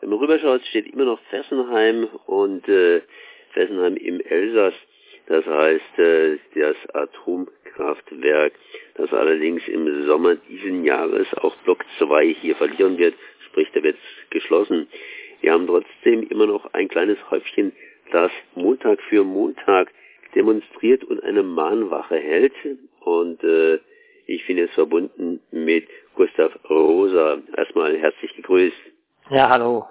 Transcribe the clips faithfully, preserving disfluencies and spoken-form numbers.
Wenn man rüberschaut, steht immer noch Fessenheim und äh, Fessenheim im Elsass. Das heißt, äh, das Atomkraftwerk, das allerdings im Sommer diesen Jahres auch Block zwei hier verlieren wird, sprich, da wird geschlossen. Wir haben trotzdem immer noch ein kleines Häufchen, das Montag für Montag demonstriert und eine Mahnwache hält. Und äh, ich bin jetzt verbunden mit Gustav Rosa. Erstmal herzlich gegrüßt. Ja, hallo.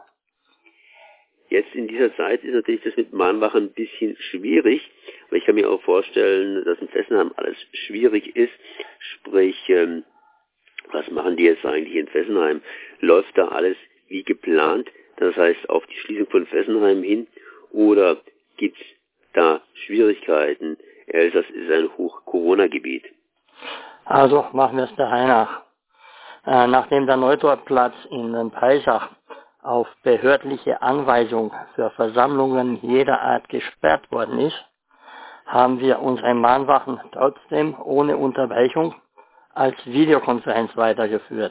Jetzt in dieser Zeit ist natürlich das mit Mahnwachen ein bisschen schwierig, aber ich kann mir auch vorstellen, dass in Fessenheim alles schwierig ist. Sprich, ähm, was machen die jetzt eigentlich in Fessenheim? Läuft da alles wie geplant? Das heißt, auf die Schließung von Fessenheim hin? Oder gibt's da Schwierigkeiten? Elsass ist ein Hoch-Corona-Gebiet. Also machen wir es der Reihe nach. Äh, nachdem der Neudorfplatz in den Peisach auf behördliche Anweisung für Versammlungen jeder Art gesperrt worden ist, haben wir unsere Mahnwachen trotzdem ohne Unterbrechung als Videokonferenz weitergeführt.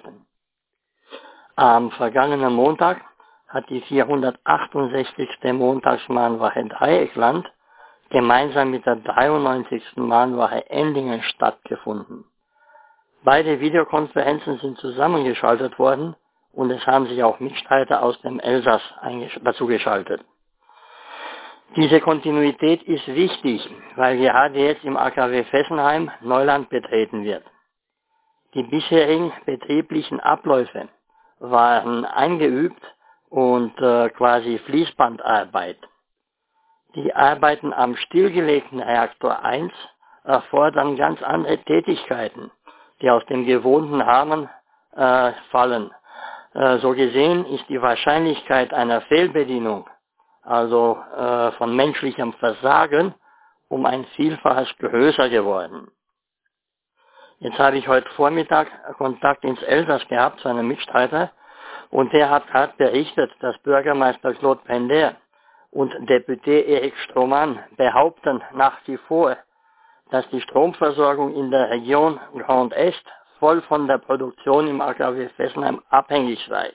Am vergangenen Montag hat die vierhundertachtundsechzigste Montagsmahnwache Dreieckland gemeinsam mit der dreiundneunzigsten Mahnwache Endingen stattgefunden. Beide Videokonferenzen sind zusammengeschaltet worden und es haben sich auch Mitstreiter aus dem Elsass dazugeschaltet. Diese Kontinuität ist wichtig, weil gerade jetzt im A K W Fessenheim Neuland betreten wird. Die bisherigen betrieblichen Abläufe waren eingeübt und äh, quasi Fließbandarbeit. Die Arbeiten am stillgelegten Reaktor eins erfordern ganz andere Tätigkeiten, die aus dem gewohnten Rahmen äh, fallen. Äh, so gesehen ist die Wahrscheinlichkeit einer Fehlbedienung, also äh, von menschlichem Versagen, um ein Vielfaches größer geworden. Jetzt habe ich heute Vormittag Kontakt ins Elsass gehabt zu einem Mitstreiter und der hat gerade berichtet, dass Bürgermeister Claude Pender und Deputé Erik Stroman behaupten nach wie vor, dass die Stromversorgung in der Region Grand Est voll von der Produktion im A K W Fessenheim abhängig sei.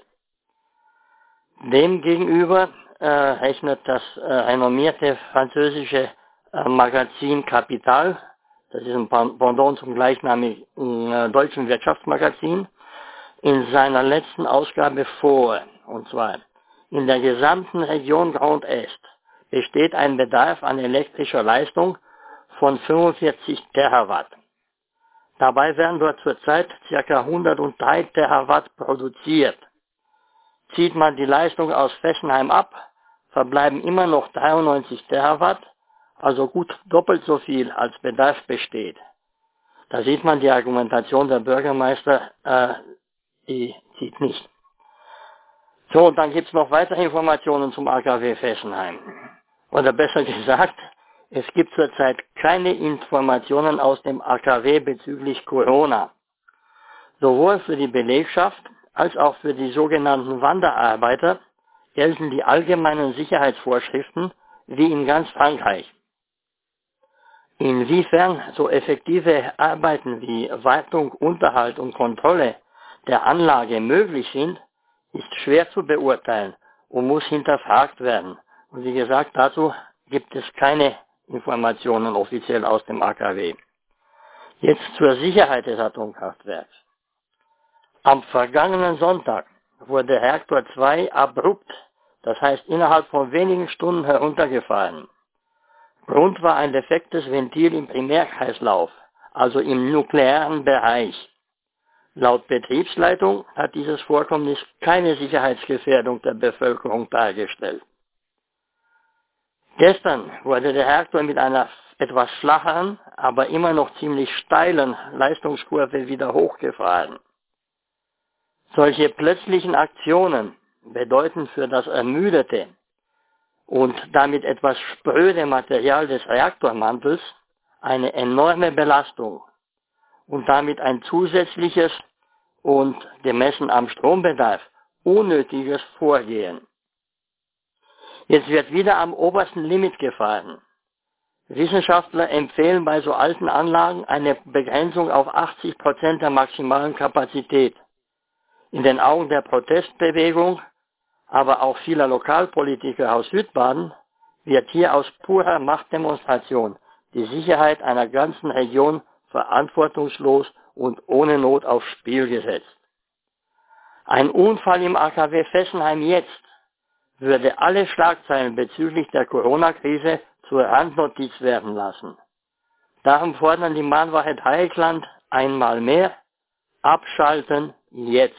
Demgegenüber äh, rechnet das äh, renommierte französische äh, Magazin Capital, das ist ein Pendant zum gleichnamigen äh, deutschen Wirtschaftsmagazin, in seiner letzten Ausgabe vor, und zwar: In der gesamten Region Grand Est besteht ein Bedarf an elektrischer Leistung von fünfundvierzig Terawatt. Dabei werden dort zurzeit ca. hundertdrei Terawatt produziert. Zieht man die Leistung aus Fessenheim ab, verbleiben immer noch dreiundneunzig Terawatt, also gut doppelt so viel als Bedarf besteht. Da sieht man, die Argumentation der Bürgermeister, äh, die zieht nicht. So, und dann gibt es noch weitere Informationen zum A K W Fessenheim. Oder besser gesagt, es gibt zurzeit keine Informationen aus dem A K W bezüglich Corona. Sowohl für die Belegschaft als auch für die sogenannten Wanderarbeiter gelten die allgemeinen Sicherheitsvorschriften wie in ganz Frankreich. Inwiefern so effektive Arbeiten wie Wartung, Unterhalt und Kontrolle der Anlage möglich sind, ist schwer zu beurteilen und muss hinterfragt werden. Und wie gesagt, dazu gibt es keine Informationen offiziell aus dem A K W. Jetzt zur Sicherheit des Atomkraftwerks. Am vergangenen Sonntag wurde Reaktor zwei abrupt, das heißt innerhalb von wenigen Stunden, heruntergefahren. Grund war ein defektes Ventil im Primärkreislauf, also im nuklearen Bereich. Laut Betriebsleitung hat dieses Vorkommnis keine Sicherheitsgefährdung der Bevölkerung dargestellt. Gestern wurde der Reaktor mit einer etwas flacheren, aber immer noch ziemlich steilen Leistungskurve wieder hochgefahren. Solche plötzlichen Aktionen bedeuten für das ermüdete und damit etwas spröde Material des Reaktormantels eine enorme Belastung und damit ein zusätzliches und gemessen am Strombedarf unnötiges Vorgehen. Jetzt wird wieder am obersten Limit gefahren. Wissenschaftler empfehlen bei so alten Anlagen eine Begrenzung auf achtzig Prozent der maximalen Kapazität. In den Augen der Protestbewegung aber auch vieler Lokalpolitiker aus Südbaden, wird hier aus purer Machtdemonstration die Sicherheit einer ganzen Region verantwortungslos und ohne Not aufs Spiel gesetzt. Ein Unfall im A K W Fessenheim jetzt würde alle Schlagzeilen bezüglich der Corona-Krise zur Randnotiz werden lassen. Darum fordern die Mahnwache Dreieckland einmal mehr, abschalten jetzt.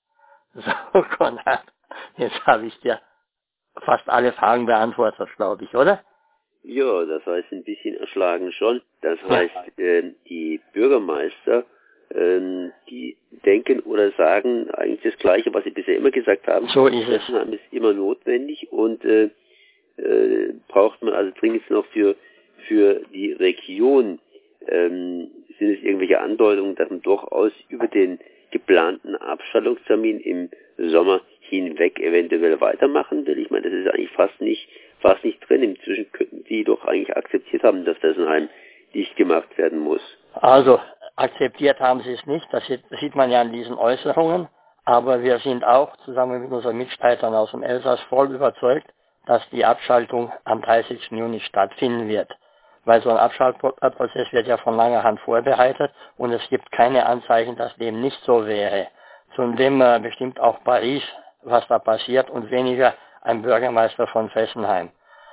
So, Konrad, jetzt habe ich dir fast alle Fragen beantwortet, glaube ich, oder? Ja, das heißt ein bisschen erschlagen schon. Das heißt, äh, die Bürgermeister, äh, die denken oder sagen eigentlich das Gleiche, was sie bisher immer gesagt haben. So ist es. Das ist immer notwendig und äh, äh, braucht man also dringend noch für für die Region. Ähm, sind es irgendwelche Andeutungen, dass man durchaus über den geplanten Abschaltungstermin im Sommer hinweg eventuell weitermachen will? Ich meine, das ist eigentlich fast nicht, fast nicht drin. Inzwischen könnten die doch eigentlich akzeptiert haben, dass Fessenheim dicht gemacht werden muss. Also, akzeptiert haben sie es nicht. Das sieht man ja an diesen Äußerungen. Aber wir sind auch zusammen mit unseren Mitstreitern aus dem Elsass voll überzeugt, dass die Abschaltung am dreißigsten Juni stattfinden wird. Weil so ein Abschaltprozess wird ja von langer Hand vorbereitet und es gibt keine Anzeichen, dass dem nicht so wäre. Zudem äh, bestimmt auch Paris, was da passiert und weniger ein Bürgermeister von Fessenheim.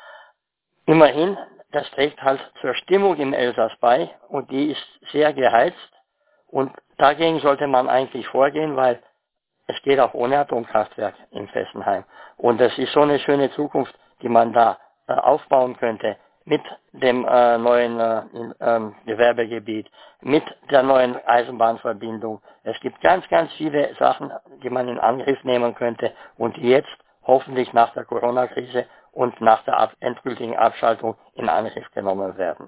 Immerhin, das trägt halt zur Stimmung im Elsass bei und die ist sehr geheizt und dagegen sollte man eigentlich vorgehen, weil es geht auch ohne Atomkraftwerk in Fessenheim. Und das ist so eine schöne Zukunft, die man da äh, aufbauen könnte mit dem äh, neuen äh, in, ähm, Gewerbegebiet, mit der neuen Eisenbahnverbindung. Es gibt ganz, ganz viele Sachen, die man in Angriff nehmen könnte und die jetzt hoffentlich nach der Corona-Krise und nach der ab endgültigen Abschaltung in Angriff genommen werden.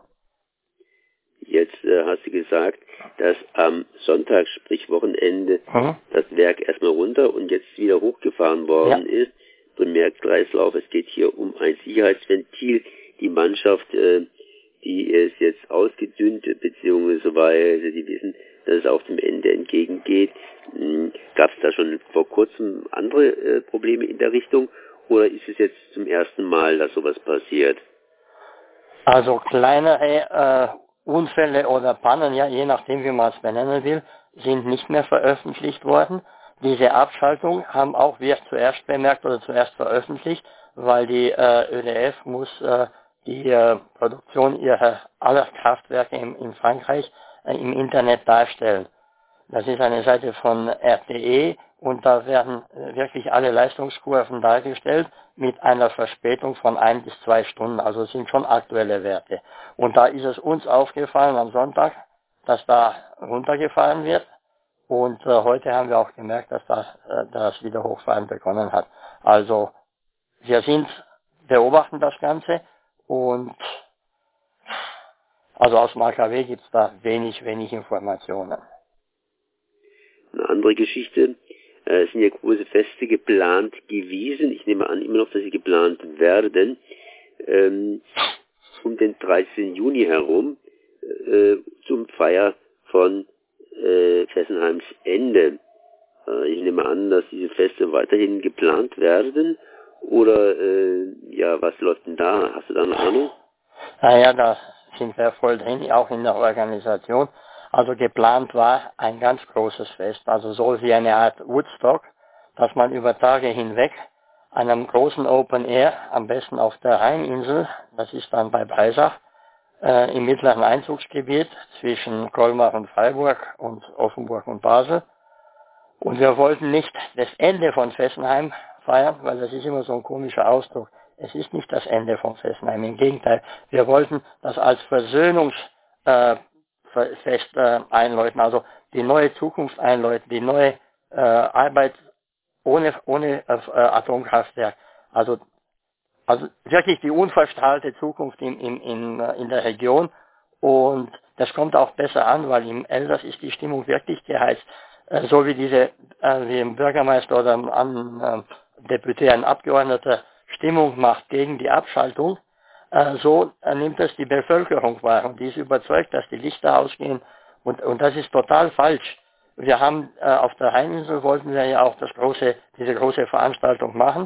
Jetzt äh, hast du gesagt, dass am Sonntag, sprich Wochenende, mhm. das Werk erstmal runter und jetzt wieder hochgefahren worden ja. ist. Primärkreislauf, es geht hier um ein Sicherheitsventil. Die Mannschaft, äh, die ist jetzt ausgedünnt, beziehungsweise die wissen, dass es auch dem Ende entgegengeht. Hm, gab es da schon vor kurzem andere äh, Probleme in der Richtung oder ist es jetzt zum ersten Mal, dass sowas passiert? Also kleinere äh, Unfälle oder Pannen, ja, je nachdem wie man es benennen will, sind nicht mehr veröffentlicht worden. Diese Abschaltung haben auch wir zuerst bemerkt oder zuerst veröffentlicht, weil die äh, Ö D F muss äh, die äh, Produktion ihrer aller Kraftwerke in, in Frankreich äh, im Internet darstellen. Das ist eine Seite von R T E und da werden äh, wirklich alle Leistungskurven dargestellt mit einer Verspätung von ein bis zwei Stunden, also es sind schon aktuelle Werte. Und da ist es uns aufgefallen am Sonntag, dass da runtergefahren wird und äh, heute haben wir auch gemerkt, dass das, äh, das wieder hochfahren begonnen hat. Also wir sind, beobachten das Ganze und also aus dem A K W gibt es da wenig, wenig Informationen. Eine andere Geschichte, äh, es sind ja große Feste geplant gewesen, ich nehme an immer noch, dass sie geplant werden, ähm, um den dreizehnten Juni herum, äh, zum Feier von äh, Fessenheims Ende. Äh, ich nehme an, dass diese Feste weiterhin geplant werden oder äh, ja, was läuft denn da? Hast du da eine Ahnung? Naja, da sind wir voll drin, auch in der Organisation. Also geplant war ein ganz großes Fest, also so wie eine Art Woodstock, dass man über Tage hinweg an einem großen Open Air, am besten auf der Rheininsel, das ist dann bei Breisach, äh, im mittleren Einzugsgebiet zwischen Colmar und Freiburg und Offenburg und Basel. Und wir wollten nicht das Ende von Fessenheim feiern, weil das ist immer so ein komischer Ausdruck. Es ist nicht das Ende von Fessenheim, im Gegenteil. Wir wollten das als Versöhnungs äh, Fest äh, einläuten, also die neue Zukunft einläuten, die neue äh, Arbeit ohne, ohne äh, Atomkraftwerk. Also, also wirklich die unverstrahlte Zukunft in, in, in, in der Region und das kommt auch besser an, weil im Elsass ist die Stimmung wirklich geheizt. Äh, so wie diese, äh, wie ein Bürgermeister oder ein, ein äh, Deputé, ein Abgeordneter Stimmung macht gegen die Abschaltung, so nimmt es die Bevölkerung wahr und die ist überzeugt, dass die Lichter ausgehen und, und das ist total falsch. Wir haben äh, auf der Rheininsel wollten wir ja auch das große, diese große Veranstaltung machen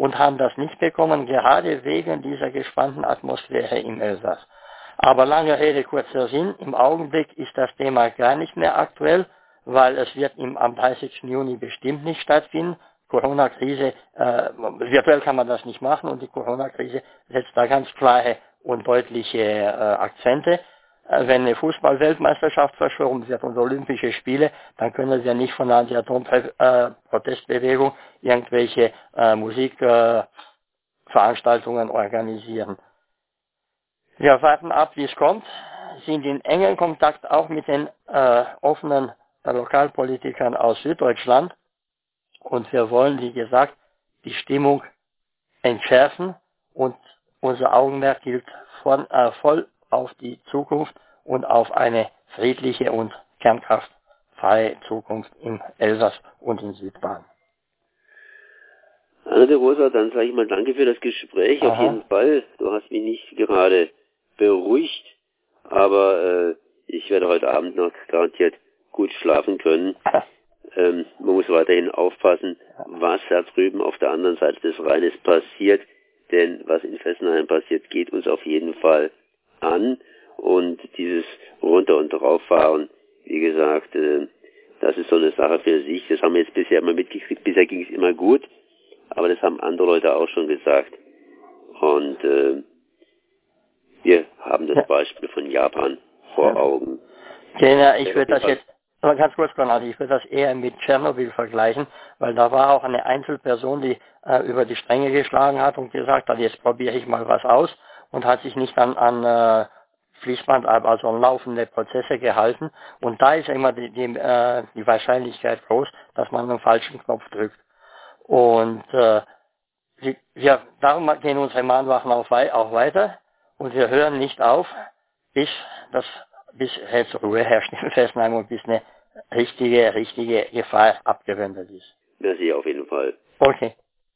und haben das nicht bekommen, gerade wegen dieser gespannten Atmosphäre im Elsass. Aber lange Rede, kurzer Sinn, im Augenblick ist das Thema gar nicht mehr aktuell, weil es wird im, am dreißigsten Juni bestimmt nicht stattfinden. Corona-Krise, äh, virtuell kann man das nicht machen und die Corona-Krise setzt da ganz klare und deutliche äh, Akzente. Äh, wenn eine Fußball-Weltmeisterschaft verschoben wird und Olympische Spiele, dann können wir nicht von der Anti-Atom-Protestbewegung irgendwelche äh, Musikveranstaltungen äh, organisieren. Wir warten ab, wie es kommt, sind in engem Kontakt auch mit den äh, offenen äh, Lokalpolitikern aus Süddeutschland. Und wir wollen, wie gesagt, die Stimmung entschärfen und unser Augenmerk gilt von, äh, voll auf die Zukunft und auf eine friedliche und kernkraftfreie Zukunft im Elsass und in Südbaden. Anna de Rosa, dann sage ich mal danke für das Gespräch. Aha. Auf jeden Fall. Du hast mich nicht gerade beruhigt, aber äh, ich werde heute Abend noch garantiert gut schlafen können. Ähm, man muss weiterhin aufpassen, was da drüben auf der anderen Seite des Rheines passiert, denn was in Fessenheim passiert, geht uns auf jeden Fall an und dieses Runter- und Drauffahren, wie gesagt, äh, das ist so eine Sache für sich, das haben wir jetzt bisher immer mitgekriegt, bisher ging es immer gut, aber das haben andere Leute auch schon gesagt und äh, wir haben das Beispiel von Japan vor Augen. Genau, ich würde das jetzt Aber ganz kurz, Konrad, ich würde das eher mit Tschernobyl vergleichen, weil da war auch eine Einzelperson, die äh, über die Stränge geschlagen hat und gesagt hat, jetzt probiere ich mal was aus und hat sich nicht an, an äh, Fließband, also an laufende Prozesse gehalten. Und da ist immer die, die, äh, die Wahrscheinlichkeit groß, dass man einen falschen Knopf drückt. Und äh, wir, darum gehen unsere Mahnwachen auch, auch weiter und wir hören nicht auf, bis das bis jetzt Ruhe herrscht in Fessenheim und bis eine richtige, richtige Gefahr abgewendet ist. Merci auf jeden Fall. Okay.